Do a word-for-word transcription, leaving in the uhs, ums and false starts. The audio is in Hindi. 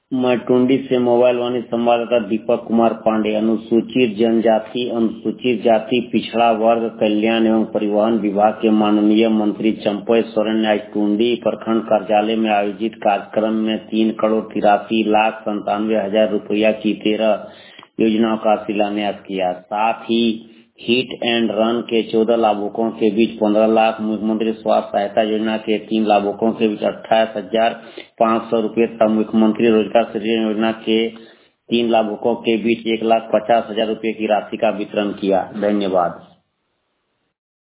मैं टुंडी से मोबाइल वाणी संवाददाता दीपक कुमार पांडे। अनुसूचित जनजाति, अनुसूचित जाति, पिछड़ा वर्ग कल्याण एवं परिवहन विभाग के माननीय मंत्री चंपई सोरेन ने आज टुंडी प्रखंड कार्यालय में आयोजित कार्यक्रम में तीन करोड़ तिरासी लाख संतानवे हजार रुपया की तेरह योजनाओं का शिलान्यास किया। साथ ही हिट एंड रन के चौदह लाभुकों के बीच पंद्रह लाख, मुख्यमंत्री स्वास्थ्य सहायता योजना के तीन लाभुकों के बीच अट्ठाईस हजार पाँच सौ रूपये तथा मुख्यमंत्री रोजगार सृजन योजना के तीन लाभुकों के बीच एक लाख पचास हजार रूपये की राशि का वितरण किया। धन्यवाद।